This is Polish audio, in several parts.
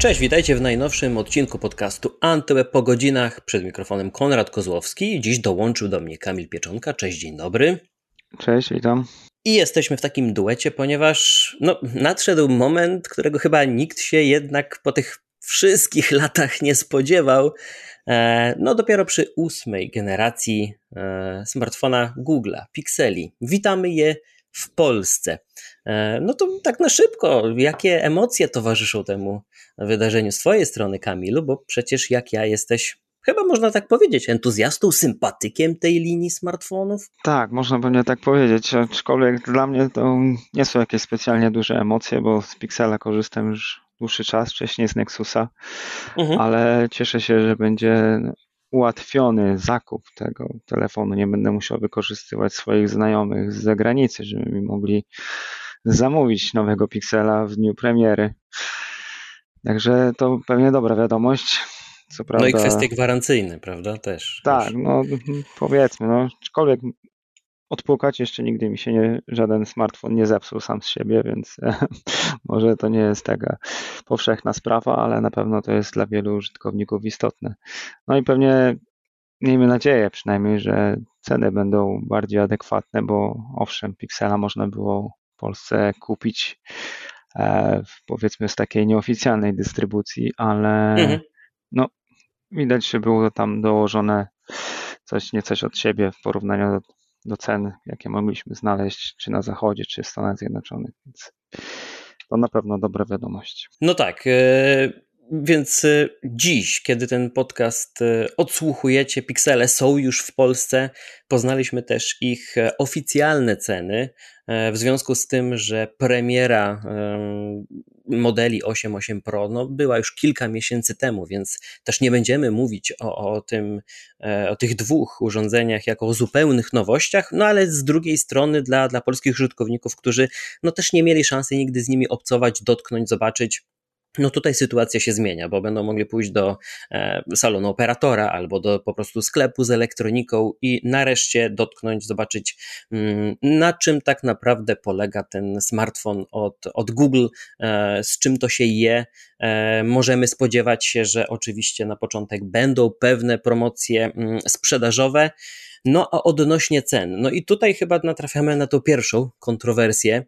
Cześć, witajcie w najnowszym odcinku podcastu Antyweb po godzinach. Przed mikrofonem Konrad Kozłowski. Dziś dołączył do mnie Kamil Pieczonka. Cześć, dzień dobry. Cześć, witam. I jesteśmy w takim duecie, ponieważ nadszedł moment, którego chyba nikt się jednak po tych wszystkich latach nie spodziewał. Dopiero przy 8. generacji smartfona Google'a, Pixeli. Witamy je w Polsce. To tak na szybko, jakie emocje towarzyszą temu wydarzeniu z twojej strony, Kamilu, bo przecież jak ja jesteś, chyba można tak powiedzieć, entuzjastą, sympatykiem tej linii smartfonów? Tak, można pewnie tak powiedzieć, aczkolwiek dla mnie to nie są jakieś specjalnie duże emocje, bo z Pixela korzystam już dłuższy czas, wcześniej z Nexusa, ale cieszę się, że będzie ułatwiony zakup tego telefonu. Nie będę musiał wykorzystywać swoich znajomych z zagranicy, żeby mi mogli zamówić nowego Pixela w dniu premiery. Także to pewnie dobra wiadomość. Co prawda... No i kwestie gwarancyjne, prawda, też. Tak, powiedzmy, aczkolwiek odpukać jeszcze nigdy mi się żaden smartfon nie zepsuł sam z siebie, więc może to nie jest taka powszechna sprawa, ale na pewno to jest dla wielu użytkowników istotne. No i pewnie miejmy nadzieję przynajmniej, że ceny będą bardziej adekwatne, bo owszem, Pixela można było w Polsce kupić powiedzmy z takiej nieoficjalnej dystrybucji, ale widać, że było tam dołożone coś od siebie w porównaniu do cen, jakie mogliśmy znaleźć czy na Zachodzie, czy w Stanach Zjednoczonych, więc to na pewno dobra wiadomość. No tak, więc dziś, kiedy ten podcast odsłuchujecie, Pixele są już w Polsce, poznaliśmy też ich oficjalne ceny, w związku z tym, że premiera modeli 8, 8 Pro była już kilka miesięcy temu, więc też nie będziemy mówić o tych dwóch urządzeniach jako o zupełnych nowościach, ale z drugiej strony dla polskich użytkowników, którzy też nie mieli szansy nigdy z nimi obcować, dotknąć, zobaczyć. Tutaj sytuacja się zmienia, bo będą mogli pójść do salonu operatora albo do po prostu sklepu z elektroniką i nareszcie dotknąć, zobaczyć, na czym tak naprawdę polega ten smartfon od Google, z czym to się je. Możemy spodziewać się, że oczywiście na początek będą pewne promocje sprzedażowe, a odnośnie cen, i tutaj chyba natrafiamy na tą pierwszą kontrowersję,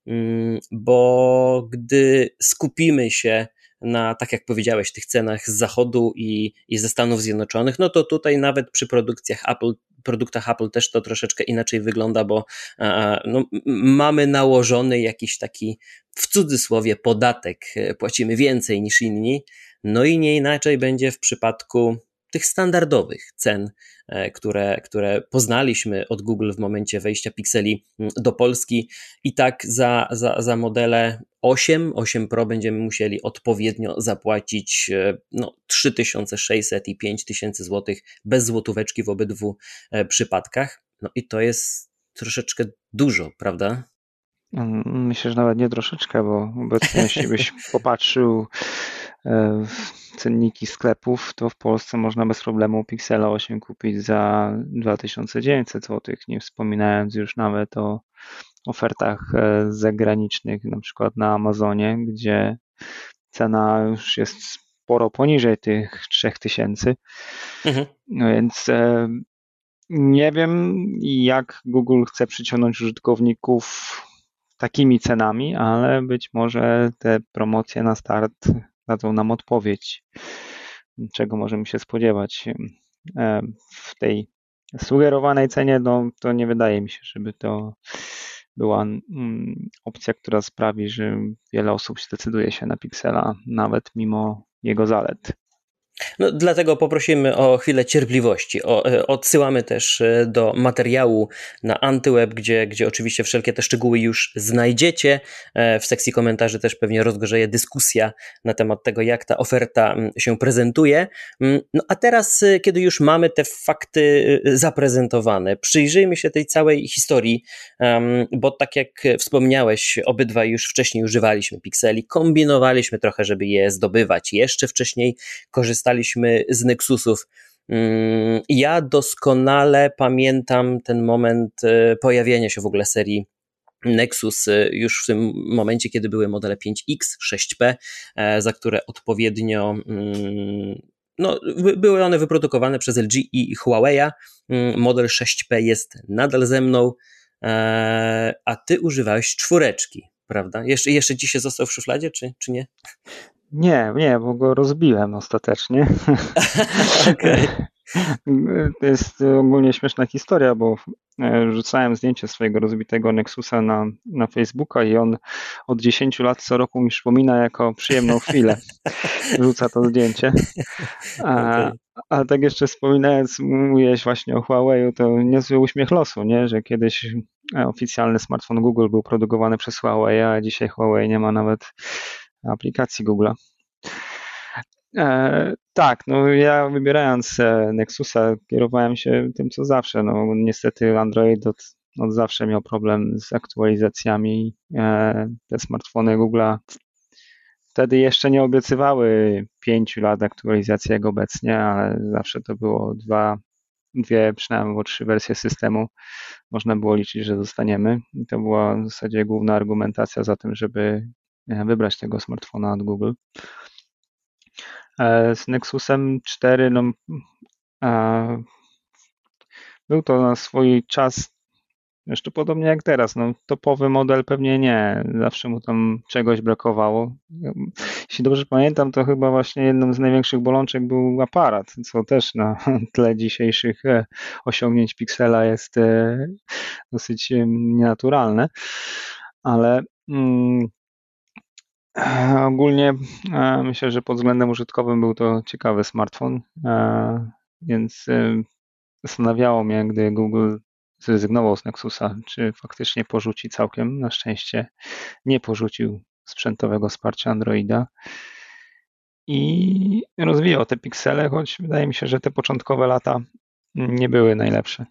bo gdy skupimy się na, tak jak powiedziałeś, tych cenach z Zachodu i ze Stanów Zjednoczonych, to tutaj nawet przy produktach Apple też to troszeczkę inaczej wygląda, bo mamy nałożony jakiś taki, w cudzysłowie, podatek, płacimy więcej niż inni, i nie inaczej będzie w przypadku tych standardowych cen, które poznaliśmy od Google w momencie wejścia Pixeli do Polski. I tak za modele 8 Pro będziemy musieli odpowiednio zapłacić 3600 i 5000 zł bez złotóweczki w obydwu przypadkach. I to jest troszeczkę dużo, prawda? Myślę, że nawet nie troszeczkę, bo obecnie jeśli byś popatrzył w cenniki sklepów, to w Polsce można bez problemu Pixela 8 kupić za 2900 zł, nie wspominając już nawet o ofertach zagranicznych, na przykład na Amazonie, gdzie cena już jest sporo poniżej tych 3000. Więc nie wiem, jak Google chce przyciągnąć użytkowników takimi cenami, ale być może te promocje na start dadzą nam odpowiedź, czego możemy się spodziewać. W tej sugerowanej cenie, to nie wydaje mi się, żeby to była opcja, która sprawi, że wiele osób zdecyduje się na Pixela, nawet mimo jego zalet. Dlatego poprosimy o chwilę cierpliwości. Odsyłamy też do materiału na Antyweb, gdzie oczywiście wszelkie te szczegóły już znajdziecie. W sekcji komentarzy też pewnie rozgorzeje dyskusja na temat tego, jak ta oferta się prezentuje. A teraz, kiedy już mamy te fakty zaprezentowane, przyjrzyjmy się tej całej historii, bo tak jak wspomniałeś, obydwaj już wcześniej używaliśmy Pixeli, kombinowaliśmy trochę, żeby je zdobywać. Jeszcze wcześniej korzystaliśmy z Nexusów. Ja doskonale pamiętam ten moment pojawienia się w ogóle serii Nexus już w tym momencie, kiedy były modele 5X, 6P, za które odpowiednio no, były one wyprodukowane przez LG i Huawei'a. Model 6P jest nadal ze mną, a ty używałeś 4, prawda? Jeszcze dzisiaj został w szufladzie, czy nie? Nie, bo go rozbiłem ostatecznie. Okej. To jest ogólnie śmieszna historia, bo rzucałem zdjęcie swojego rozbitego Nexusa na Facebooka i on od 10 lat co roku mi przypomina jako przyjemną chwilę. Rzuca to zdjęcie. A, Okej. a tak jeszcze wspominając, mówiłeś właśnie o Huawei'u, to niezły uśmiech losu, nie? Że kiedyś oficjalny smartfon Google był produkowany przez Huawei, a dzisiaj Huawei nie ma nawet aplikacji Google'a. Tak, no ja wybierając Nexusa kierowałem się tym co zawsze. No niestety Android od zawsze miał problem z aktualizacjami. Te smartfony Google'a wtedy jeszcze nie obiecywały 5 lat aktualizacji jak obecnie, ale zawsze to było dwie, przynajmniej było 3 wersje systemu. Można było liczyć, że dostaniemy. I to była w zasadzie główna argumentacja za tym, żeby wybrać tego smartfona od Google. Z Nexusem 4, no, był to na swój czas, jeszcze podobnie jak teraz, no, topowy model pewnie nie, zawsze mu tam czegoś brakowało. Jeśli dobrze pamiętam, to chyba właśnie jedną z największych bolączek był aparat, co też na tle dzisiejszych osiągnięć Pixela jest dosyć nienaturalne, ale ogólnie myślę, że pod względem użytkowym był to ciekawy smartfon, więc zastanawiało mnie, gdy Google zrezygnował z Nexusa, czy faktycznie porzuci całkiem. Na szczęście nie porzucił sprzętowego wsparcia Androida i rozwijał te piksele, choć wydaje mi się, że te początkowe lata nie były najlepsze.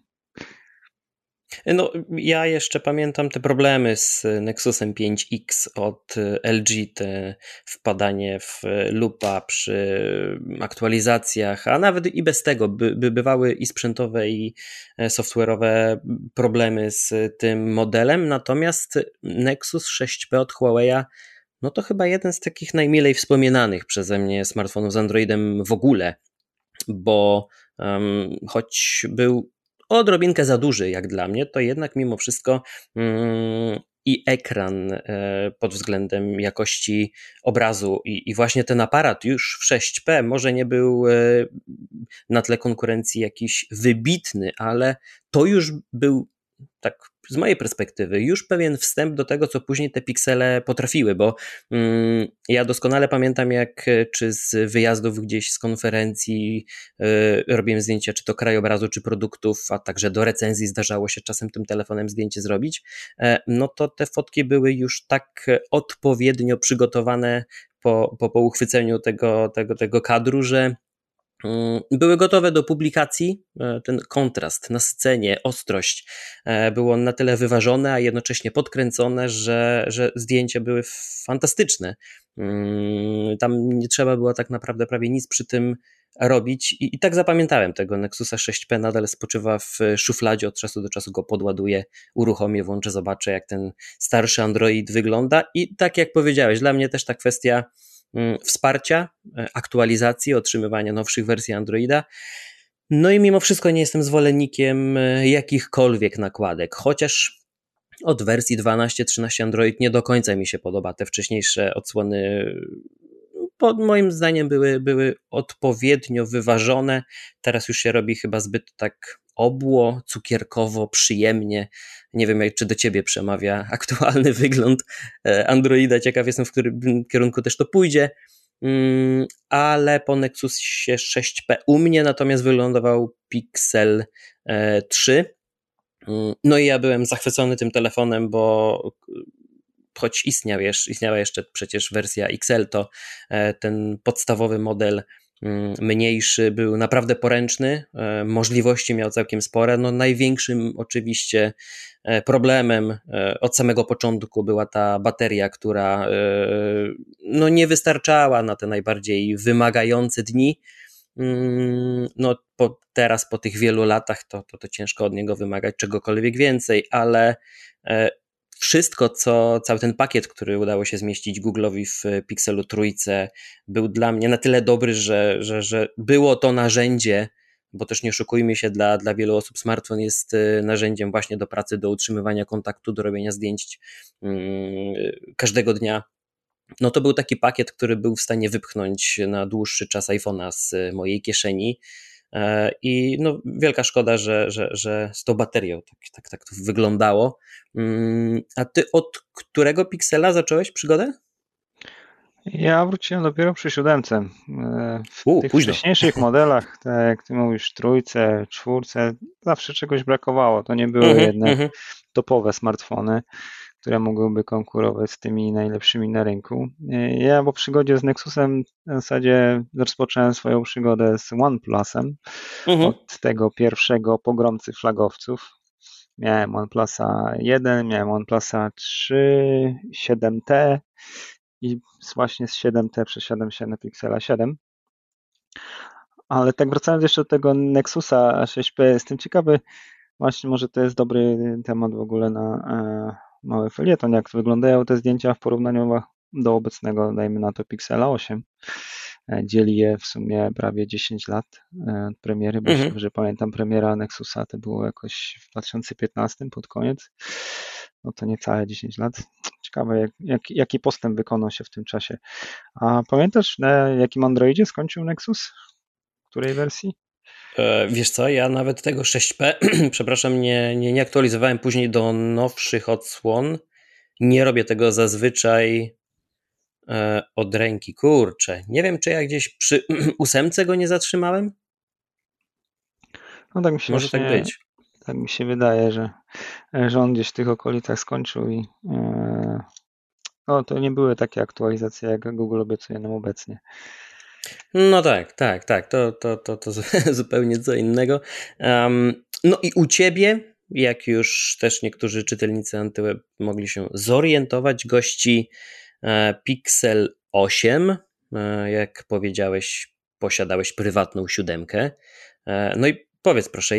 No, ja jeszcze pamiętam te problemy z Nexusem 5X od LG, te wpadanie w lupa przy aktualizacjach, a nawet i bez tego bywały i sprzętowe, i software'owe problemy z tym modelem, natomiast Nexus 6P od Huawei'a, no to chyba jeden z takich najmilej wspominanych przeze mnie smartfonów z Androidem w ogóle, bo choć był odrobinkę za duży jak dla mnie, to jednak mimo wszystko i ekran pod względem jakości obrazu i właśnie ten aparat już w 6P może nie był na tle konkurencji jakiś wybitny, ale to już był, tak z mojej perspektywy, już pewien wstęp do tego, co później te piksele potrafiły, bo ja doskonale pamiętam, jak czy z wyjazdów gdzieś z konferencji robiłem zdjęcia, czy to krajobrazu, czy produktów, a także do recenzji zdarzało się czasem tym telefonem zdjęcie zrobić, no to te fotki były już tak odpowiednio przygotowane po uchwyceniu tego kadru, że były gotowe do publikacji. Ten kontrast, nasycenie, ostrość było na tyle wyważone, a jednocześnie podkręcone, że zdjęcia były fantastyczne. Tam nie trzeba było tak naprawdę prawie nic przy tym robić i tak zapamiętałem tego Nexusa 6P, nadal spoczywa w szufladzie, od czasu do czasu go podładuję, uruchomię, włączę, zobaczę jak ten starszy Android wygląda i tak jak powiedziałeś, dla mnie też ta kwestia wsparcia, aktualizacji, otrzymywania nowszych wersji Androida. No i mimo wszystko nie jestem zwolennikiem jakichkolwiek nakładek, chociaż od wersji 12-13 Android nie do końca mi się podoba. Te wcześniejsze odsłony moim zdaniem były odpowiednio wyważone. Teraz już się robi chyba zbyt tak obło, cukierkowo, przyjemnie. Nie wiem, czy do ciebie przemawia aktualny wygląd Androida. Ciekaw jestem, w którym kierunku też to pójdzie. Ale po Nexusie 6P u mnie natomiast wylądował Pixel 3. No i ja byłem zachwycony tym telefonem, bo choć istniała jeszcze przecież wersja XL, to ten podstawowy model mniejszy był naprawdę poręczny, możliwości miał całkiem spore. No największym oczywiście problemem od samego początku była ta bateria, która no nie wystarczała na te najbardziej wymagające dni. No teraz po tych wielu latach to ciężko od niego wymagać czegokolwiek więcej, ale wszystko, cały ten pakiet, który udało się zmieścić Google'owi w Pixelu trójce, był dla mnie na tyle dobry, że było to narzędzie, bo też nie oszukujmy się, dla wielu osób smartfon jest narzędziem właśnie do pracy, do utrzymywania kontaktu, do robienia zdjęć każdego dnia. No to był taki pakiet, który był w stanie wypchnąć na dłuższy czas iPhone'a z mojej kieszeni. I no, wielka szkoda, że z tą baterią tak to wyglądało. A ty od którego Pixela zacząłeś przygodę? Ja wróciłem dopiero przy 7. W tych Późno. wcześniejszych modelach, tak jak ty mówisz, trójce, czwórce, zawsze czegoś brakowało. To nie były jednak topowe smartfony, które mogłyby konkurować z tymi najlepszymi na rynku. Ja po przygodzie z Nexusem w zasadzie rozpocząłem swoją przygodę z OnePlusem, od tego pierwszego pogromcy flagowców. Miałem OnePlusa 1, miałem OnePlusa 3, 7T i właśnie z 7T przesiadłem się na Pixela 7. Ale tak wracając jeszcze do tego Nexusa 6P, jestem ciekawy, właśnie może to jest dobry temat w ogóle na mały felieton, jak wyglądają te zdjęcia w porównaniu do obecnego, dajmy na to Pixela 8. Dzieli je w sumie prawie 10 lat od premiery, bo jeśli dobrze pamiętam, premiera Nexusa to było jakoś w 2015 pod koniec, no to niecałe 10 lat. Ciekawe, jaki postęp wykonał się w tym czasie. A pamiętasz, na jakim Androidzie skończył Nexus? W której wersji? Wiesz co, ja nawet tego 6P, przepraszam, nie aktualizowałem później do nowszych odsłon. Nie robię tego zazwyczaj od ręki. Kurczę, nie wiem, czy ja gdzieś przy 8 go nie zatrzymałem? No tak mi się Może tak być. Tak mi się wydaje, że on gdzieś w tych okolicach skończył i no to nie były takie aktualizacje, jak Google obiecuje nam obecnie. No tak. To zupełnie co innego. No i u ciebie, jak już też niektórzy czytelnicy Antyweb mogli się zorientować, gości Pixel 8. Jak powiedziałeś, posiadałeś prywatną 7. No i powiedz proszę,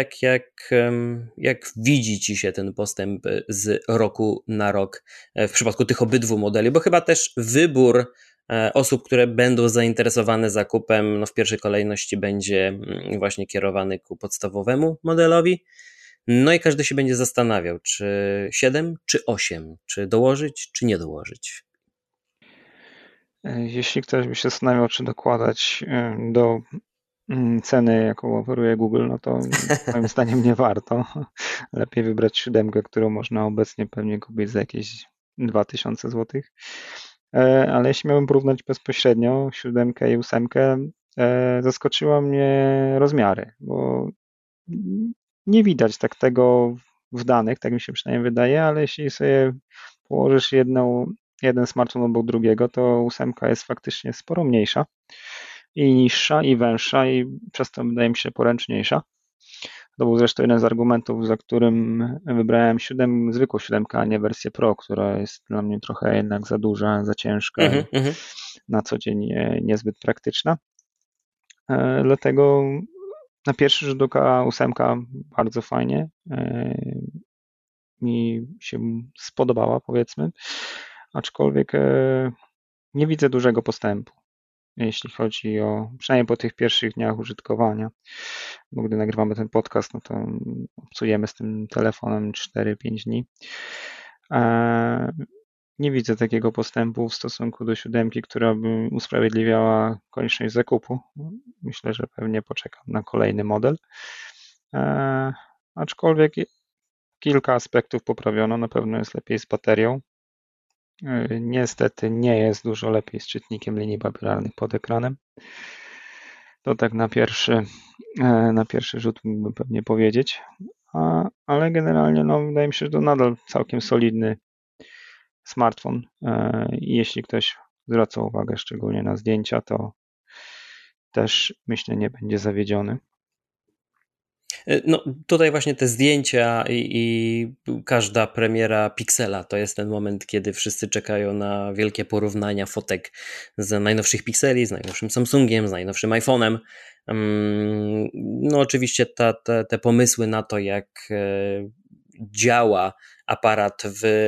jak widzi ci się ten postęp z roku na rok w przypadku tych obydwu modeli, bo chyba też wybór osób, które będą zainteresowane zakupem, no w pierwszej kolejności będzie właśnie kierowany ku podstawowemu modelowi. No i każdy się będzie zastanawiał, czy 7, czy 8, czy dołożyć, czy nie dołożyć. Jeśli ktoś by się zastanawiał, czy dokładać do ceny, jaką oferuje Google, no to moim zdaniem nie warto. Lepiej wybrać 7, którą można obecnie pewnie kupić za jakieś 2000 zł. Ale jeśli miałbym porównać bezpośrednio 7 i 8, zaskoczyła mnie rozmiary, bo nie widać tak tego w danych, tak mi się przynajmniej wydaje, ale jeśli sobie położysz jeden smartfon obok drugiego, to 8 jest faktycznie sporo mniejsza i niższa, i węższa, i przez to wydaje mi się poręczniejsza. To był zresztą jeden z argumentów, za którym wybrałem zwykłą 7, a nie wersję Pro, która jest dla mnie trochę jednak za duża, za ciężka i na co dzień niezbyt praktyczna. Dlatego na pierwszy rzut oka 8 bardzo fajnie mi się spodobała, powiedzmy, aczkolwiek nie widzę dużego postępu, jeśli chodzi o, przynajmniej po tych pierwszych dniach użytkowania, bo gdy nagrywamy ten podcast, no to obcujemy z tym telefonem 4-5 dni. Nie widzę takiego postępu w stosunku do 7, która by usprawiedliwiała konieczność zakupu. Myślę, że pewnie poczekam na kolejny model. Aczkolwiek kilka aspektów poprawiono, na pewno jest lepiej z baterią. Niestety nie jest dużo lepiej z czytnikiem linii papilarnych pod ekranem. To tak na pierwszy rzut mógłbym pewnie powiedzieć. Ale generalnie no, wydaje mi się, że to nadal całkiem solidny smartfon. I jeśli ktoś zwraca uwagę szczególnie na zdjęcia, to też myślę nie będzie zawiedziony. No tutaj właśnie te zdjęcia i każda premiera Pixela to jest ten moment, kiedy wszyscy czekają na wielkie porównania fotek z najnowszych Pixeli, z najnowszym Samsungiem, z najnowszym iPhone'em. No oczywiście te pomysły na to, jak działa aparat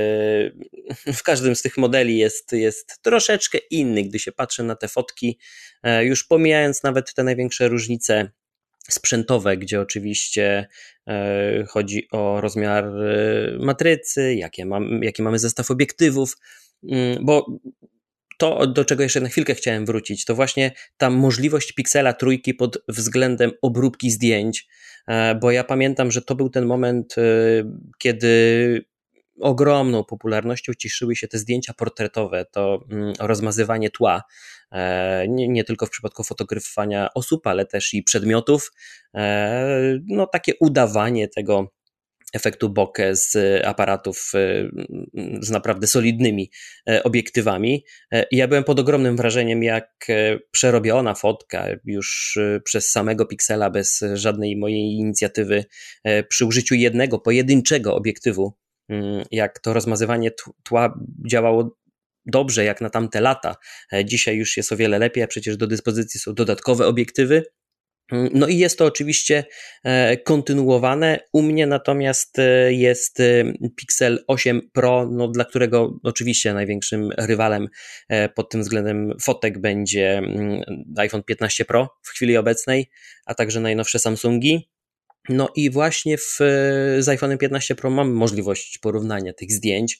w każdym z tych modeli jest troszeczkę inny, gdy się patrzy na te fotki, już pomijając nawet te największe różnice sprzętowe, gdzie oczywiście chodzi o rozmiar matrycy, jaki mamy zestaw obiektywów, bo to, do czego jeszcze na chwilkę chciałem wrócić, to właśnie ta możliwość Pixela trójki pod względem obróbki zdjęć, bo ja pamiętam, że to był ten moment, kiedy ogromną popularnością cieszyły się te zdjęcia portretowe, to rozmazywanie tła, nie tylko w przypadku fotografowania osób, ale też i przedmiotów, no takie udawanie tego efektu bokeh z aparatów z naprawdę solidnymi obiektywami. Ja byłem pod ogromnym wrażeniem, jak przerobiona fotka już przez samego Pixela, bez żadnej mojej inicjatywy, przy użyciu jednego, pojedynczego obiektywu, jak to rozmazywanie tła działało dobrze, jak na tamte lata. Dzisiaj już jest o wiele lepiej, a przecież do dyspozycji są dodatkowe obiektywy. No i jest to oczywiście kontynuowane. U mnie natomiast jest Pixel 8 Pro, no dla którego oczywiście największym rywalem pod tym względem fotek będzie iPhone 15 Pro w chwili obecnej, a także najnowsze Samsungi. No i właśnie z iPhone'em 15 Pro mam możliwość porównania tych zdjęć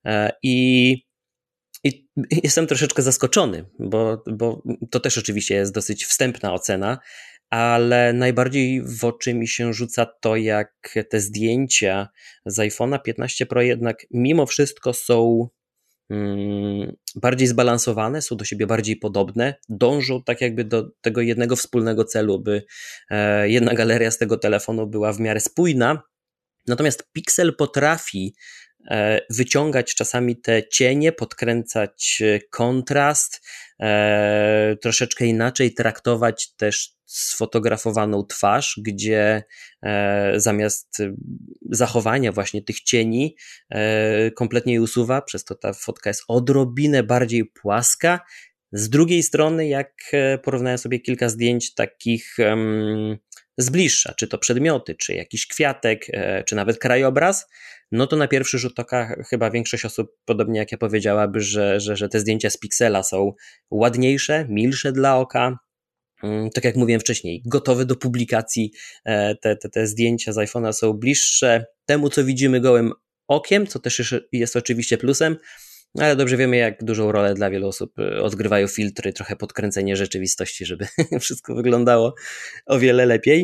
i jestem troszeczkę zaskoczony, bo to też oczywiście jest dosyć wstępna ocena, ale najbardziej w oczy mi się rzuca to, jak te zdjęcia z iPhone'a 15 Pro jednak mimo wszystko są bardziej zbalansowane, są do siebie bardziej podobne, dążą tak jakby do tego jednego wspólnego celu, by jedna galeria z tego telefonu była w miarę spójna. Natomiast Pixel potrafi wyciągać czasami te cienie, podkręcać kontrast, troszeczkę inaczej traktować też sfotografowaną twarz, gdzie zamiast zachowania właśnie tych cieni kompletnie je usuwa, przez to ta fotka jest odrobinę bardziej płaska. Z drugiej strony, jak porównałem sobie kilka zdjęć takich z bliższa, czy to przedmioty, czy jakiś kwiatek, czy nawet krajobraz, no to na pierwszy rzut oka chyba większość osób, podobnie jak ja, powiedziałaby, że te zdjęcia z Pixela są ładniejsze, milsze dla oka. Tak jak mówiłem wcześniej, gotowe do publikacji, te zdjęcia z iPhone'a są bliższe temu, co widzimy gołym okiem, co też jest oczywiście plusem, ale dobrze wiemy, jak dużą rolę dla wielu osób odgrywają filtry, trochę podkręcenie rzeczywistości, żeby wszystko wyglądało o wiele lepiej.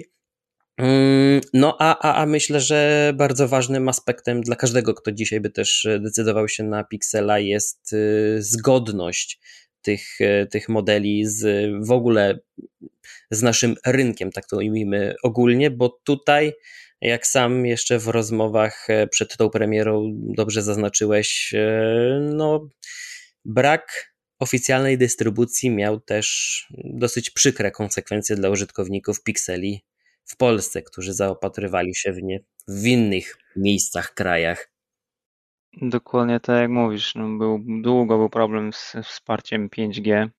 No a myślę, że bardzo ważnym aspektem dla każdego, kto dzisiaj by też decydował się na Pixela, jest zgodność tych modeli w ogóle z naszym rynkiem, tak to ujmijmy ogólnie, bo tutaj, jak sam jeszcze w rozmowach przed tą premierą dobrze zaznaczyłeś, no brak oficjalnej dystrybucji miał też dosyć przykre konsekwencje dla użytkowników Pixeli w Polsce, którzy zaopatrywali się w nie w innych miejscach, krajach. Dokładnie tak jak mówisz, no długo był problem z wsparciem 5G.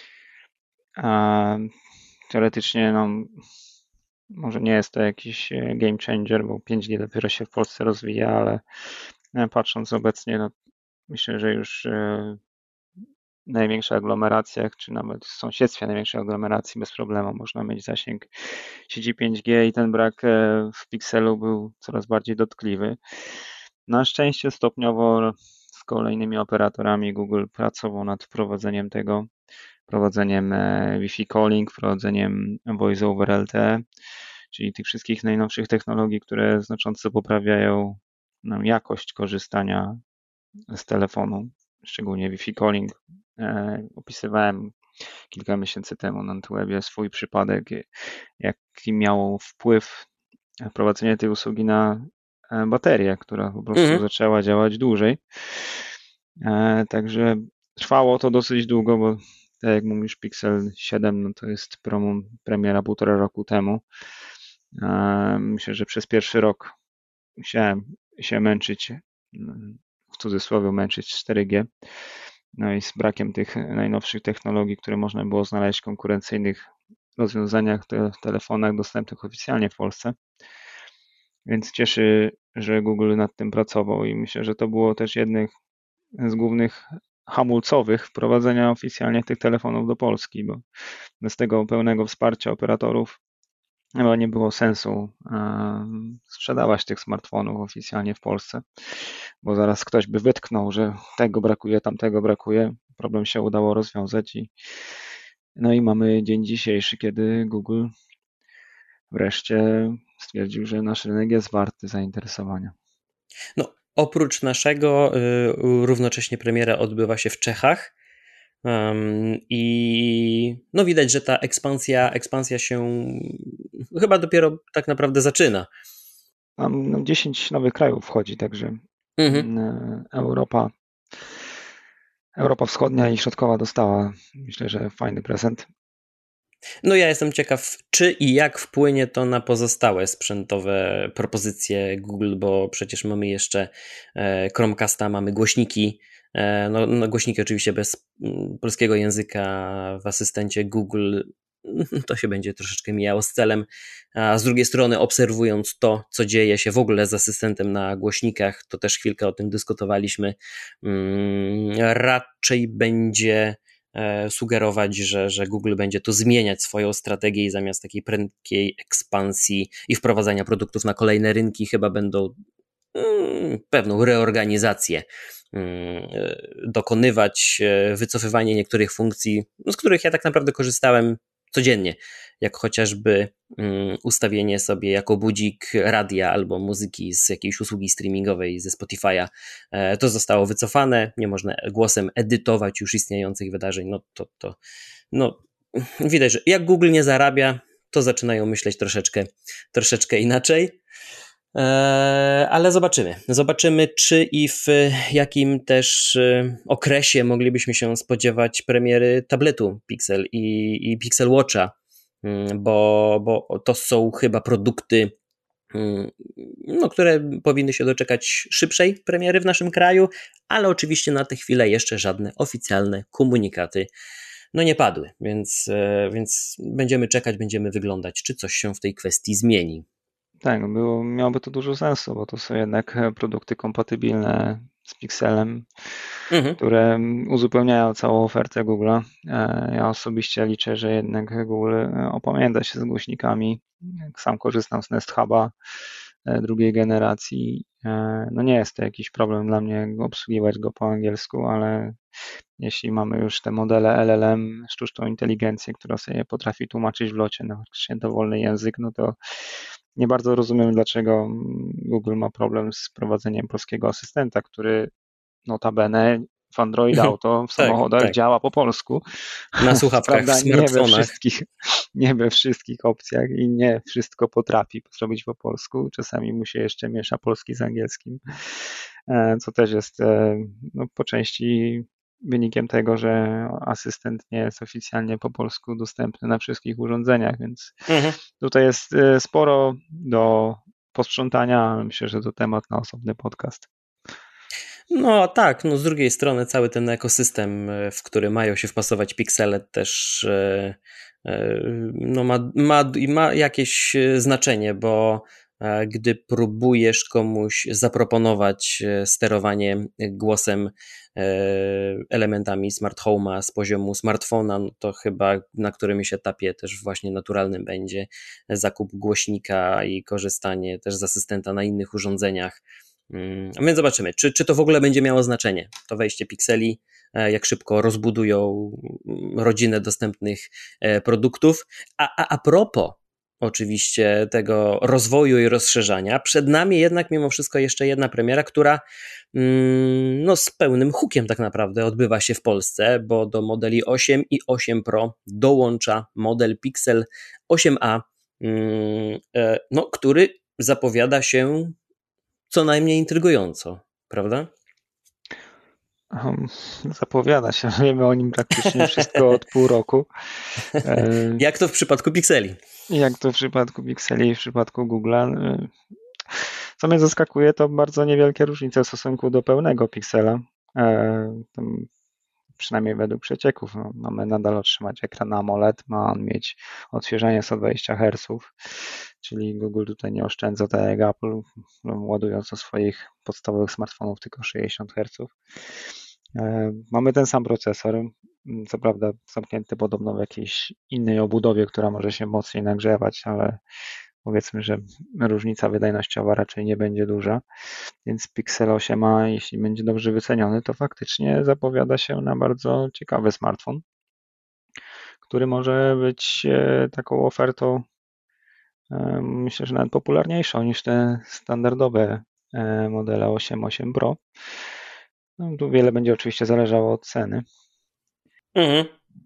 A teoretycznie może nie jest to jakiś game changer, bo 5G dopiero się w Polsce rozwija, ale patrząc obecnie, myślę, że już w największych aglomeracjach, czy nawet w sąsiedztwie największej aglomeracji bez problemu można mieć zasięg sieci 5G i ten brak w Pixelu był coraz bardziej dotkliwy. Na szczęście stopniowo z kolejnymi operatorami Google pracował nad wprowadzeniem Wi-Fi calling, wprowadzeniem Voice over LTE, czyli tych wszystkich najnowszych technologii, które znacząco poprawiają jakość korzystania z telefonu, szczególnie Wi-Fi calling. Opisywałem kilka miesięcy temu na Antwebie swój przypadek, jaki miało wpływ wprowadzenie tej usługi na baterię, która po prostu zaczęła działać dłużej. Także trwało to dosyć długo, bo tak jak mówisz, Pixel 7 to jest premiera 1,5 roku temu. Myślę, że przez pierwszy rok musiałem się męczyć, w cudzysłowie męczyć 4G. No i z brakiem tych najnowszych technologii, które można było znaleźć w konkurencyjnych rozwiązaniach, telefonach dostępnych oficjalnie w Polsce. Więc cieszy, że Google nad tym pracował i myślę, że to było też jednych z głównych hamulcowych wprowadzenia oficjalnie tych telefonów do Polski, bo bez tego pełnego wsparcia operatorów chyba nie było sensu sprzedawać tych smartfonów oficjalnie w Polsce, bo zaraz ktoś by wytknął, że tego brakuje, tamtego brakuje. Problem się udało rozwiązać no i mamy dzień dzisiejszy, kiedy Google wreszcie stwierdził, że nasz rynek jest warty zainteresowania. No, oprócz naszego, równocześnie premiera odbywa się w Czechach. I no widać, że ta ekspansja się chyba dopiero tak naprawdę zaczyna. Tam 10 nowych krajów wchodzi, także Europa Wschodnia i Środkowa dostała, myślę, że fajny prezent. No ja jestem ciekaw, czy i jak wpłynie to na pozostałe sprzętowe propozycje Google, bo przecież mamy jeszcze Chromecasta, mamy głośniki, no głośniki oczywiście bez polskiego języka w asystencie Google, to się będzie troszeczkę mijało z celem, a z drugiej strony obserwując to, co dzieje się w ogóle z asystentem na głośnikach, to też chwilkę o tym dyskutowaliśmy, raczej będzie sugerować, że Google będzie tu zmieniać swoją strategię i zamiast takiej prędkiej ekspansji i wprowadzania produktów na kolejne rynki chyba będą pewną reorganizację dokonywać, wycofywanie niektórych funkcji, z których ja tak naprawdę korzystałem codziennie, jak chociażby ustawienie sobie jako budzik radia albo muzyki z jakiejś usługi streamingowej ze Spotify'a. To zostało wycofane, nie można głosem edytować już istniejących wydarzeń. No, widać, że jak Google nie zarabia, to zaczynają myśleć troszeczkę inaczej. Ale zobaczymy, czy i w jakim też okresie moglibyśmy się spodziewać premiery tabletu Pixel i Pixel Watcha, bo to są chyba produkty, które powinny się doczekać szybszej premiery w naszym kraju, ale oczywiście na tę chwilę jeszcze żadne oficjalne komunikaty nie padły, więc będziemy czekać, będziemy wyglądać, czy coś się w tej kwestii zmieni. Tak, miałoby to dużo sensu, bo to są jednak produkty kompatybilne z Pixelem, które uzupełniają całą ofertę Google'a. Ja osobiście liczę, że jednak Google opamięta się z głośnikami. Sam korzystam z Nest Huba drugiej generacji. No nie jest to jakiś problem dla mnie obsługiwać go po angielsku, ale jeśli mamy już te modele LLM, sztuczną inteligencję, która sobie potrafi tłumaczyć w locie na dowolny język, no to nie bardzo rozumiem, dlaczego Google ma problem z prowadzeniem polskiego asystenta, który notabene w Android Auto, w samochodach działa po polsku. Na słuchawkach, w smartfonach. Nie we wszystkich opcjach i nie wszystko potrafi zrobić po polsku. Czasami mu się jeszcze miesza polski z angielskim, co też jest po części wynikiem tego, że asystent nie jest oficjalnie po polsku dostępny na wszystkich urządzeniach, więc tutaj jest sporo do posprzątania, ale myślę, że to temat na osobny podcast. No tak, z drugiej strony cały ten ekosystem, w który mają się wpasować piksele, też ma jakieś znaczenie, bo gdy próbujesz komuś zaproponować sterowanie głosem elementami smart home'a z poziomu smartfona, no to chyba na którymś etapie też właśnie naturalnym będzie zakup głośnika i korzystanie też z asystenta na innych urządzeniach. Więc zobaczymy, czy to w ogóle będzie miało znaczenie, to wejście pikseli, jak szybko rozbudują rodzinę dostępnych produktów. A propos oczywiście tego rozwoju i rozszerzania, przed nami jednak mimo wszystko jeszcze jedna premiera, która z pełnym hukiem tak naprawdę odbywa się w Polsce, bo do modeli 8 i 8 Pro dołącza model Pixel 8a, który zapowiada się co najmniej intrygująco, prawda? Zapowiada się, wiemy o nim praktycznie wszystko od pół roku. Jak to w przypadku Pixeli? Jak to w przypadku Pixeli i w przypadku Google'a. Co mnie zaskakuje, to bardzo niewielkie różnice w stosunku do pełnego Pixela. przynajmniej według przecieków. No, mamy nadal otrzymać ekran AMOLED, ma on mieć odświeżanie 120 Hz, czyli Google tutaj nie oszczędza tak jak Apple, ładując do swoich podstawowych smartfonów tylko 60 Hz. Mamy ten sam procesor, co prawda zamknięty podobno w jakiejś innej obudowie, która może się mocniej nagrzewać, ale powiedzmy, że różnica wydajnościowa raczej nie będzie duża, więc Pixel 8a, jeśli będzie dobrze wyceniony, to faktycznie zapowiada się na bardzo ciekawy smartfon, który może być taką ofertą, myślę, że nawet popularniejszą niż te standardowe modele 8, 8 Pro. No, tu wiele będzie oczywiście zależało od ceny. Mhm.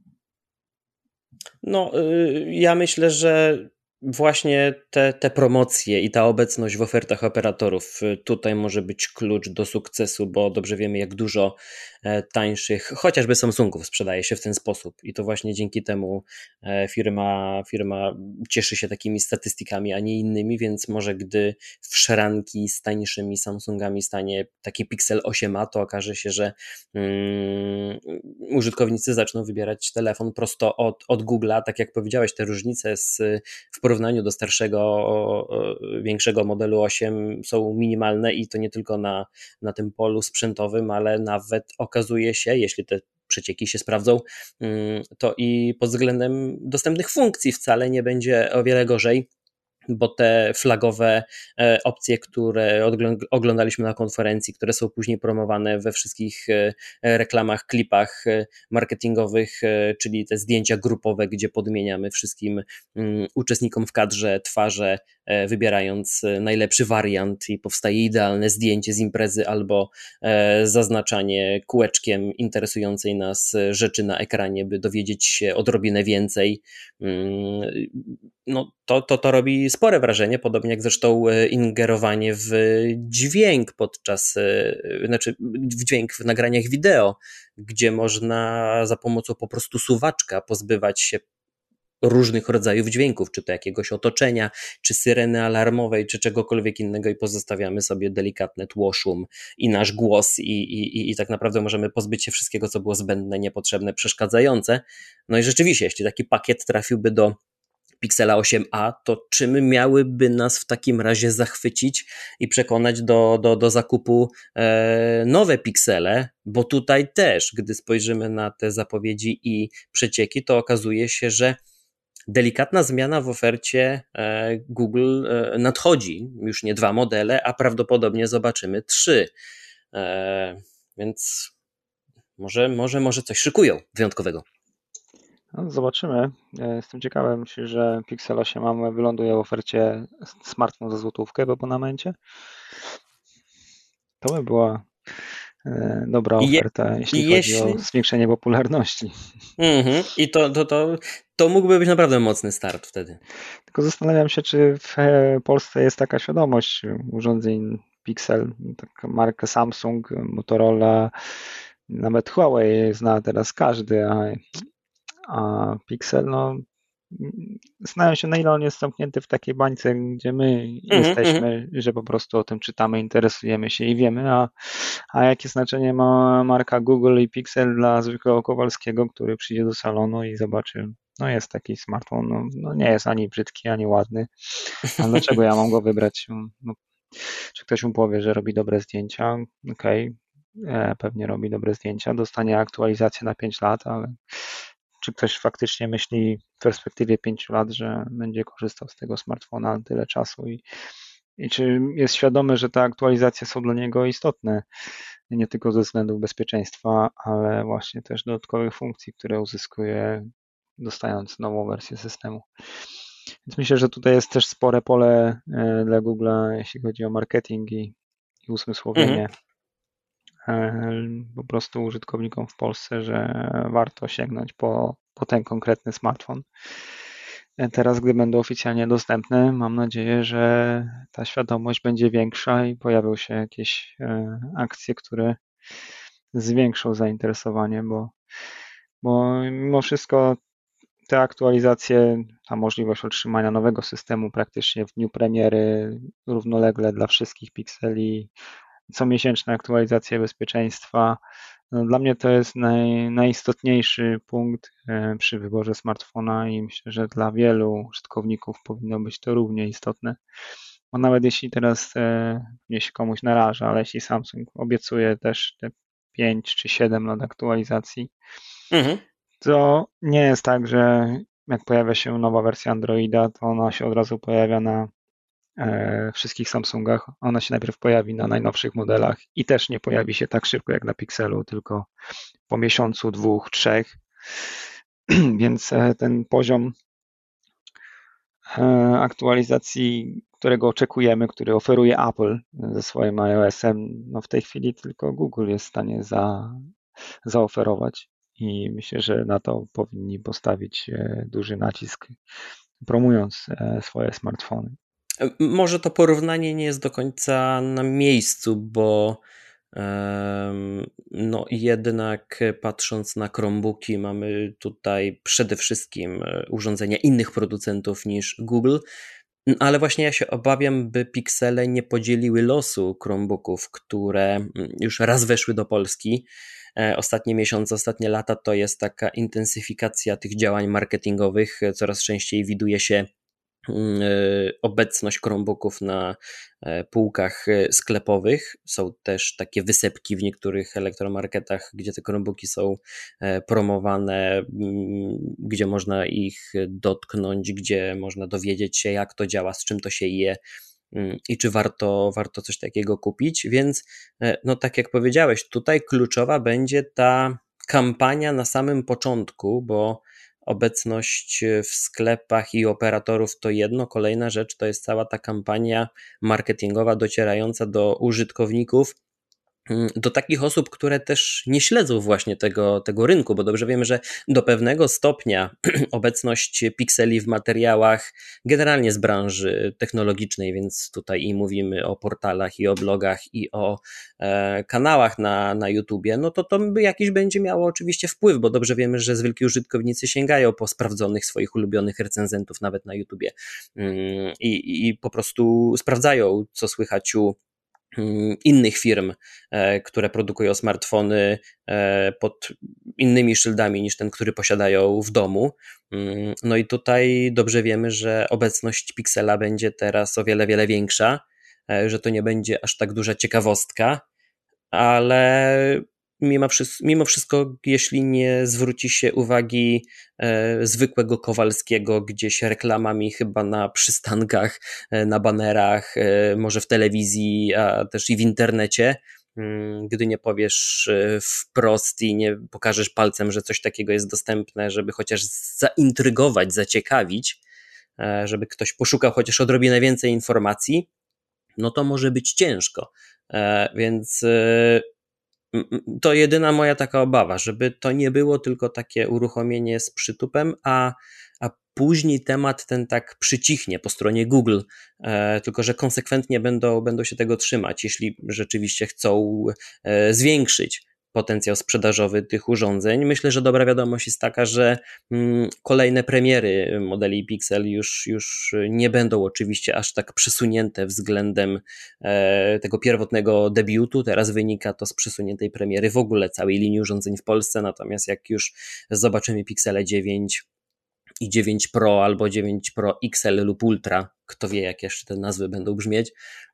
No, ja myślę, że właśnie te promocje i ta obecność w ofertach operatorów tutaj może być klucz do sukcesu, bo dobrze wiemy, jak dużo tańszych, chociażby Samsungów sprzedaje się w ten sposób i to właśnie dzięki temu firma cieszy się takimi statystykami, a nie innymi, więc może gdy w szranki z tańszymi Samsungami stanie taki Pixel 8a, to okaże się, że użytkownicy zaczną wybierać telefon prosto od Google'a, tak jak powiedziałeś, te różnice w porównaniu do starszego, większego modelu 8 są minimalne i to nie tylko na tym polu sprzętowym, ale nawet okazuje się, jeśli te przecieki się sprawdzą, to i pod względem dostępnych funkcji wcale nie będzie o wiele gorzej, bo te flagowe opcje, które oglądaliśmy na konferencji, które są później promowane we wszystkich reklamach, klipach marketingowych, czyli te zdjęcia grupowe, gdzie podmieniamy wszystkim uczestnikom w kadrze twarze, wybierając najlepszy wariant i powstaje idealne zdjęcie z imprezy albo zaznaczanie kółeczkiem interesującej nas rzeczy na ekranie, by dowiedzieć się odrobinę więcej. No to robi spore wrażenie, podobnie jak zresztą ingerowanie w dźwięk w dźwięk w nagraniach wideo, gdzie można za pomocą po prostu suwaczka pozbywać się różnych rodzajów dźwięków, czy to jakiegoś otoczenia, czy syreny alarmowej, czy czegokolwiek innego i pozostawiamy sobie delikatne tło, szum i nasz głos i tak naprawdę możemy pozbyć się wszystkiego, co było zbędne, niepotrzebne, przeszkadzające. No i rzeczywiście, jeśli taki pakiet trafiłby do Pixela 8a, to czym miałyby nas w takim razie zachwycić i przekonać do zakupu nowe Pixele, bo tutaj też, gdy spojrzymy na te zapowiedzi i przecieki, to okazuje się, że delikatna zmiana w ofercie Google nadchodzi. Już nie 2 modele, a prawdopodobnie zobaczymy 3. Więc może coś szykują wyjątkowego. No, zobaczymy. Jestem ciekawy. Myślę, że Pixel 8a wyląduje w ofercie smartfon za złotówkę w abonamencie. To by była dobra oferta, jeśli chodzi o zwiększenie popularności. I to mógłby być naprawdę mocny start wtedy. Tylko zastanawiam się, czy w Polsce jest taka świadomość urządzeń Pixel, tak markę Samsung, Motorola, nawet Huawei zna teraz każdy, a Pixel, no zastanawiam się, na ile on jest zamknięty w takiej bańce, gdzie my jesteśmy, że po prostu o tym czytamy, interesujemy się i wiemy, a jakie znaczenie ma marka Google i Pixel dla zwykłego Kowalskiego, który przyjdzie do salonu i zobaczy, no jest taki smartfon, no nie jest ani brzydki, ani ładny, a dlaczego ja mam go wybrać? No, czy ktoś mu powie, że robi dobre zdjęcia? Okej, pewnie robi dobre zdjęcia, dostanie aktualizację na 5 lat, ale czy ktoś faktycznie myśli w perspektywie 5 lat, że będzie korzystał z tego smartfona tyle czasu i czy jest świadomy, że te aktualizacje są dla niego istotne, nie tylko ze względów bezpieczeństwa, ale właśnie też dodatkowych funkcji, które uzyskuje dostając nową wersję systemu. Więc myślę, że tutaj jest też spore pole dla Google'a, jeśli chodzi o marketing i usmysłowienie po prostu użytkownikom w Polsce, że warto sięgnąć po ten konkretny smartfon. Teraz, gdy będą oficjalnie dostępne, mam nadzieję, że ta świadomość będzie większa i pojawią się jakieś akcje, które zwiększą zainteresowanie, bo mimo wszystko te aktualizacje, ta możliwość otrzymania nowego systemu praktycznie w dniu premiery, równolegle dla wszystkich pikseli, comiesięczne aktualizacje bezpieczeństwa, No, dla mnie to jest najistotniejszy punkt przy wyborze smartfona i myślę, że dla wielu użytkowników powinno być to równie istotne. Bo nawet jeśli teraz mnie się komuś naraża, ale jeśli Samsung obiecuje też te 5 czy 7 lat aktualizacji, Mhm. to nie jest tak, że jak pojawia się nowa wersja Androida, to ona się od razu pojawia na wszystkich Samsungach. Ona się najpierw pojawi na najnowszych modelach i też nie pojawi się tak szybko jak na Pixelu, tylko po miesiącu, 2, 3. Więc ten poziom aktualizacji, którego oczekujemy, który oferuje Apple ze swoim iOS-em, no w tej chwili tylko Google jest w stanie zaoferować i myślę, że na to powinni postawić duży nacisk, promując swoje smartfony. Może to porównanie nie jest do końca na miejscu, bo no jednak patrząc na Chromebooki, mamy tutaj przede wszystkim urządzenia innych producentów niż Google, ale właśnie ja się obawiam, by Pixele nie podzieliły losu Chromebooków, które już raz weszły do Polski. Ostatnie miesiące, ostatnie lata to jest taka intensyfikacja tych działań marketingowych. Coraz częściej widuje się obecność Chromebooków na półkach sklepowych. Są też takie wysepki w niektórych elektromarketach, gdzie te Chromebooki są promowane, gdzie można ich dotknąć, gdzie można dowiedzieć się, jak to działa, z czym to się je i czy warto coś takiego kupić. Więc no tak jak powiedziałeś, tutaj kluczowa będzie ta kampania na samym początku, bo obecność w sklepach i operatorów to jedno, kolejna rzecz to jest cała ta kampania marketingowa docierająca do użytkowników, do takich osób, które też nie śledzą właśnie tego rynku, bo dobrze wiemy, że do pewnego stopnia obecność pikseli w materiałach generalnie z branży technologicznej, więc tutaj i mówimy o portalach, i o blogach, i o kanałach na YouTubie, no to by jakiś będzie miało oczywiście wpływ, bo dobrze wiemy, że zwykli użytkownicy sięgają po sprawdzonych swoich ulubionych recenzentów nawet na YouTubie i po prostu sprawdzają, co słychać u innych firm, które produkują smartfony pod innymi szyldami niż ten, który posiadają w domu. No i tutaj dobrze wiemy, że obecność Pixela będzie teraz o wiele, wiele większa, że to nie będzie aż tak duża ciekawostka, ale mimo wszystko, jeśli nie zwróci się uwagi zwykłego Kowalskiego gdzieś reklamami chyba na przystankach, na banerach, może w telewizji, a też i w internecie, gdy nie powiesz wprost i nie pokażesz palcem, że coś takiego jest dostępne, żeby chociaż zaintrygować, zaciekawić, żeby ktoś poszukał chociaż odrobinę więcej informacji, no to może być ciężko. Więc to jedyna moja taka obawa, żeby to nie było tylko takie uruchomienie z przytupem, a później temat ten tak przycichnie po stronie Google, tylko że konsekwentnie będą się tego trzymać, jeśli rzeczywiście chcą zwiększyć potencjał sprzedażowy tych urządzeń. Myślę, że dobra wiadomość jest taka, że kolejne premiery modeli Pixel już nie będą oczywiście aż tak przesunięte względem tego pierwotnego debiutu. Teraz wynika to z przesuniętej premiery w ogóle całej linii urządzeń w Polsce, natomiast jak już zobaczymy Pixele 9 i 9 Pro albo 9 Pro XL lub Ultra, kto wie jak jeszcze te nazwy będą brzmieć,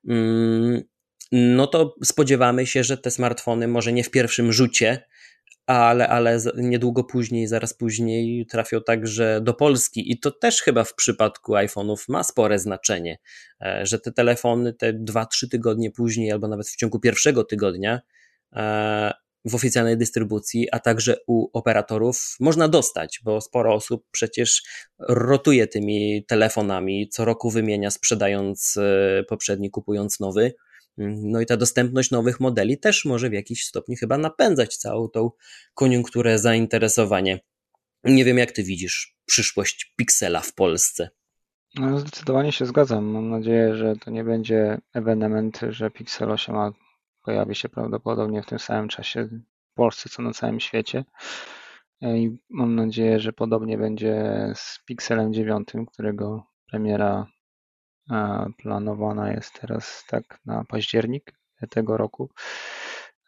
no to spodziewamy się, że te smartfony może nie w pierwszym rzucie, ale niedługo później, zaraz później trafią także do Polski i to też chyba w przypadku iPhone'ów ma spore znaczenie, że te telefony te 2-3 tygodnie później albo nawet w ciągu pierwszego tygodnia w oficjalnej dystrybucji, a także u operatorów można dostać, bo sporo osób przecież rotuje tymi telefonami, co roku wymienia, sprzedając poprzedni, kupując nowy. No i ta dostępność nowych modeli też może w jakiś stopniu chyba napędzać całą tą koniunkturę, zainteresowanie. Nie wiem, jak ty widzisz przyszłość Pixela w Polsce. No, zdecydowanie się zgadzam. Mam nadzieję, że to nie będzie ewenement, że Pixel 8 pojawi się prawdopodobnie w tym samym czasie w Polsce, co na całym świecie. I mam nadzieję, że podobnie będzie z Pixelem 9, którego premiera planowana jest teraz tak na październik tego roku.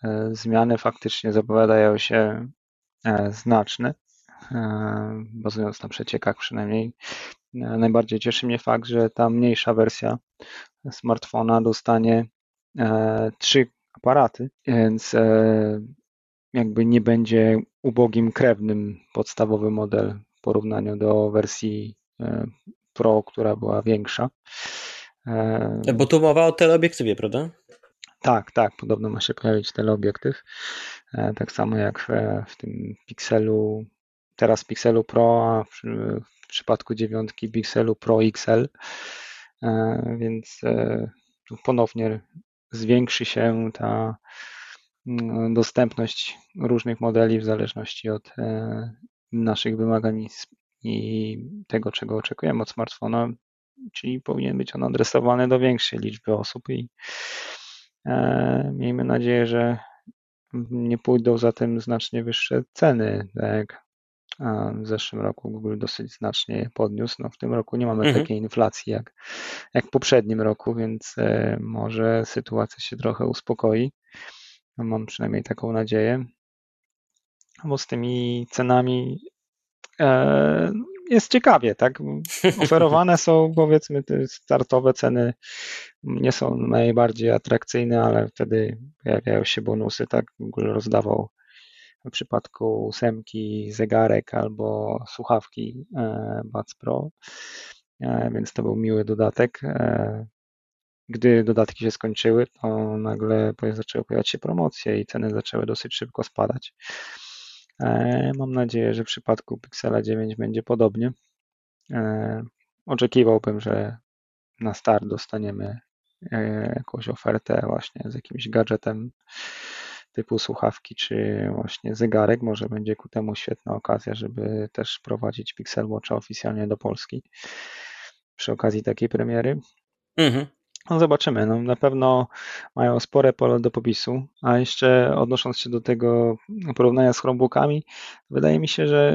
zmiany faktycznie zapowiadają się znaczne, bazując na przeciekach przynajmniej. Najbardziej cieszy mnie fakt, że ta mniejsza wersja smartfona dostanie 3 aparaty, więc jakby nie będzie ubogim krewnym podstawowy model w porównaniu do wersji Pro, która była większa. Bo tu mowa o teleobiektywie, prawda? Tak, podobno ma się pojawić teleobiektyw. Tak samo jak w tym Pixelu, teraz Pixelu Pro, a w przypadku 9 Pixelu Pro XL, więc tu ponownie zwiększy się ta dostępność różnych modeli w zależności od naszych wymagań i tego, czego oczekujemy od smartfona, czyli powinien być on adresowany do większej liczby osób i miejmy nadzieję, że nie pójdą za tym znacznie wyższe ceny, tak jak w zeszłym roku Google dosyć znacznie je podniósł. No, w tym roku nie mamy takiej inflacji jak w poprzednim roku, więc może sytuacja się trochę uspokoi. Mam przynajmniej taką nadzieję. Bo z tymi cenami jest ciekawie, tak? Oferowane są, powiedzmy, te startowe ceny nie są najbardziej atrakcyjne, ale wtedy pojawiają się bonusy, tak? Google rozdawał w przypadku 8 zegarek albo słuchawki Buds Pro, więc to był miły dodatek. Gdy dodatki się skończyły, to nagle zaczęły pojawiać się promocje i ceny zaczęły dosyć szybko spadać. Mam nadzieję, że w przypadku Pixela 9 będzie podobnie. Oczekiwałbym, że na start dostaniemy jakąś ofertę właśnie z jakimś gadżetem typu słuchawki czy właśnie zegarek. Może będzie ku temu świetna okazja, żeby też prowadzić Pixel Watcha oficjalnie do Polski przy okazji takiej premiery. No zobaczymy, no na pewno mają spore pole do popisu, a jeszcze odnosząc się do tego porównania z Chromebookami, wydaje mi się, że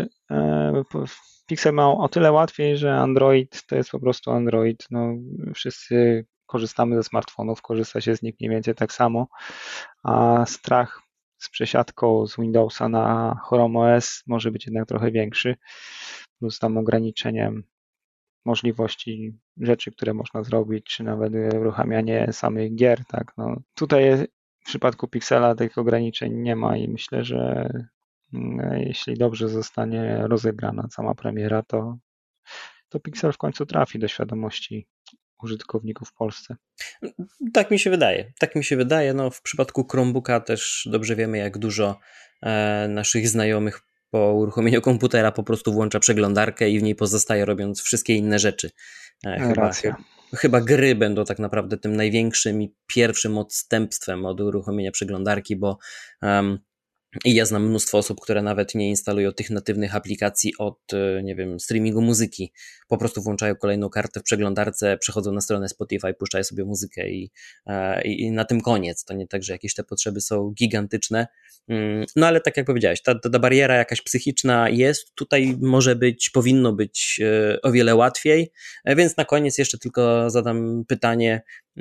Pixel ma o tyle łatwiej, że Android to jest po prostu Android. No, wszyscy korzystamy ze smartfonów, korzysta się z nich mniej więcej tak samo, a strach z przesiadką z Windowsa na Chrome OS może być jednak trochę większy, plus tam ograniczeniem możliwości rzeczy, które można zrobić, czy nawet uruchamianie samych gier, tak, no tutaj w przypadku Pixela tych ograniczeń nie ma i myślę, że jeśli dobrze zostanie rozegrana sama premiera, to Pixel w końcu trafi do świadomości użytkowników w Polsce. Tak mi się wydaje. Tak mi się wydaje. No, w przypadku Chromebooka też dobrze wiemy, jak dużo naszych znajomych po uruchomieniu komputera po prostu włącza przeglądarkę i w niej pozostaje, robiąc wszystkie inne rzeczy. Chyba gry będą tak naprawdę tym największym i pierwszym odstępstwem od uruchomienia przeglądarki, bo i ja znam mnóstwo osób, które nawet nie instalują tych natywnych aplikacji od, nie wiem, streamingu muzyki. Po prostu włączają kolejną kartę w przeglądarce, przechodzą na stronę Spotify, puszczają sobie muzykę i na tym koniec. To nie tak, że jakieś te potrzeby są gigantyczne. No ale tak jak powiedziałeś, ta bariera jakaś psychiczna jest. Tutaj powinno być o wiele łatwiej. Więc na koniec jeszcze tylko zadam pytanie,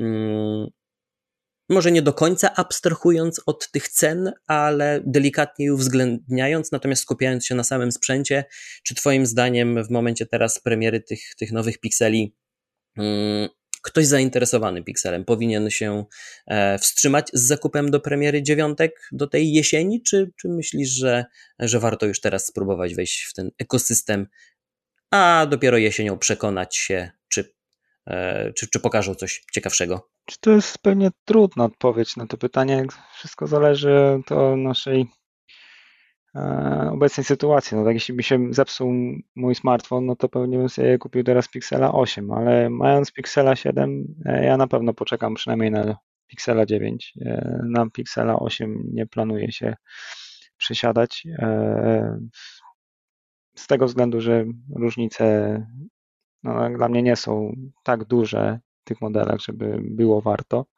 może nie do końca abstrahując od tych cen, ale delikatnie je uwzględniając, natomiast skupiając się na samym sprzęcie, czy twoim zdaniem w momencie teraz premiery tych nowych Pixeli ktoś zainteresowany Pixelem powinien się wstrzymać z zakupem do premiery 9 do tej jesieni, czy myślisz, że warto już teraz spróbować wejść w ten ekosystem, a dopiero jesienią przekonać się, czy pokażą coś ciekawszego? Czy to jest pewnie trudna odpowiedź na to pytanie. Wszystko zależy od naszej obecnej sytuacji. No tak, jeśli by się zepsuł mój smartfon, no to pewnie bym sobie kupił teraz Pixela 8, ale mając Pixela 7, ja na pewno poczekam przynajmniej na Pixela 9. Na Pixela 8 nie planuję się przesiadać. Z tego względu, że różnice no, dla mnie nie są tak duże w tych modelach, żeby było warto.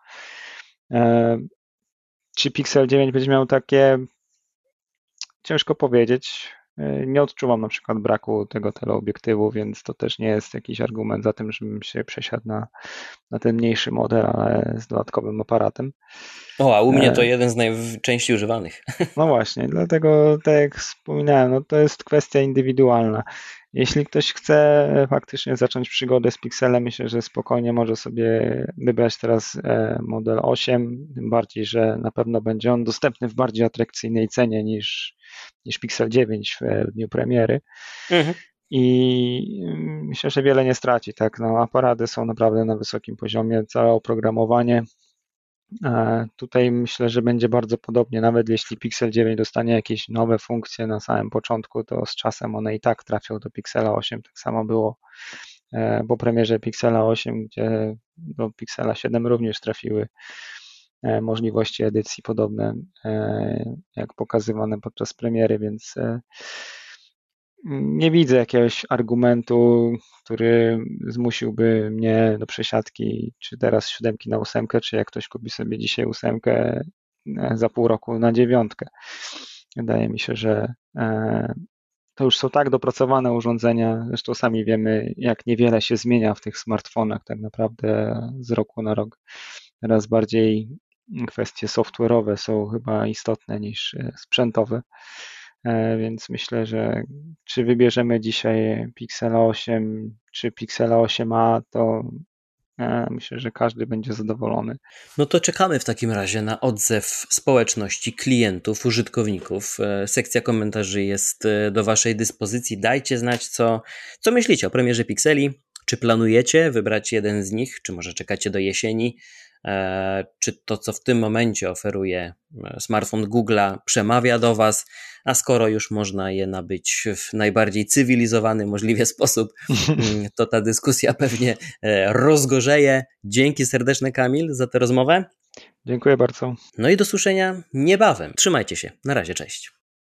Czy Pixel 9 będzie miał takie? Ciężko powiedzieć. Nie odczuwam na przykład braku tego teleobiektywu, więc to też nie jest jakiś argument za tym, żebym się przesiadł na ten mniejszy model, ale z dodatkowym aparatem. O, a u mnie to jeden z najczęściej używanych. No właśnie, dlatego tak jak wspominałem, no to jest kwestia indywidualna. Jeśli ktoś chce faktycznie zacząć przygodę z Pixelem, myślę, że spokojnie może sobie wybrać teraz model 8, tym bardziej, że na pewno będzie on dostępny w bardziej atrakcyjnej cenie niż Pixel 9 w dniu premiery. Mhm. I myślę, że wiele nie straci, tak? No, aparaty są naprawdę na wysokim poziomie, całe oprogramowanie. Tutaj myślę, że będzie bardzo podobnie, nawet jeśli Pixel 9 dostanie jakieś nowe funkcje na samym początku, to z czasem one i tak trafią do Pixela 8. Tak samo było po premierze Pixela 8, gdzie do Pixela 7 również trafiły możliwości edycji podobne jak pokazywane podczas premiery, więc nie widzę jakiegoś argumentu, który zmusiłby mnie do przesiadki, czy teraz z 7 na 8, czy jak ktoś kupi sobie dzisiaj 8 za pół roku na 9. Wydaje mi się, że to już są tak dopracowane urządzenia, zresztą sami wiemy, jak niewiele się zmienia w tych smartfonach tak naprawdę z roku na rok. Teraz bardziej kwestie software'owe są chyba istotne niż sprzętowe. Więc myślę, że czy wybierzemy dzisiaj Pixela 8 czy Pixela 8a, to myślę, że każdy będzie zadowolony. No to czekamy w takim razie na odzew społeczności, klientów, użytkowników. Sekcja komentarzy jest do Waszej dyspozycji. Dajcie znać, co myślicie o premierze Pixeli. Czy planujecie wybrać jeden z nich, czy może czekacie do jesieni? Czy to, co w tym momencie oferuje smartfon Google'a, przemawia do Was, a skoro już można je nabyć w najbardziej cywilizowany możliwie sposób, to ta dyskusja pewnie rozgorzeje. Dzięki serdeczne, Kamil, za tę rozmowę. Dziękuję bardzo. No i do słyszenia niebawem. Trzymajcie się. Na razie, cześć.